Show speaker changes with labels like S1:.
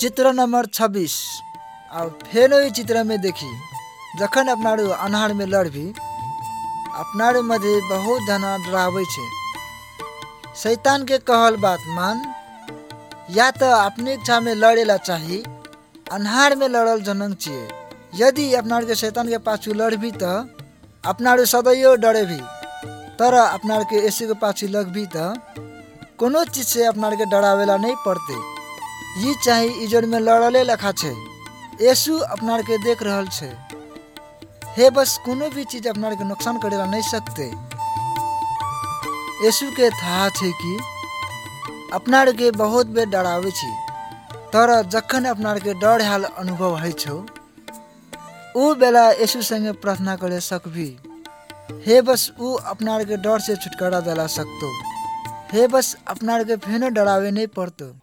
S1: चित्र नंबर 26। अब फेनो ई चित्र में देखी जखन अपनारू अन्हार में लड़भी अपनारू मध्य बहुत जना डरावे छे। शैतान के कहल बात मान या तो अपनी इच्छा में लड़ेला चाहिए अन्हार में लड़ल जनंग चाहिए। यदि अपनार के शैतान के पाछू लड़भी तो अपनारू सदैव डरे भी तर अपनार के ऐसी के पाछू लगभी तो कोनो चीज से अपनार के डरावेला नहीं पड़ते। ये चाहे इजोर में लड़ले लखा छे यीशु अपनार के देख रहल छे। हे बस कोनो भी चीज अपनार के नुकसान करेला नहीं सकते। यीशु के था छे कि अपनार के बहुत बेर डरावे छी तर जखन अपनार के डर हाल अनुभव है छो उ बेला यीशु संगे प्रार्थना करे सकभी। हे बस उ अपनार के डर से छुटकारा दिला सकतो। हे बस अपनार के फेनो डरावे नहीं पड़तो।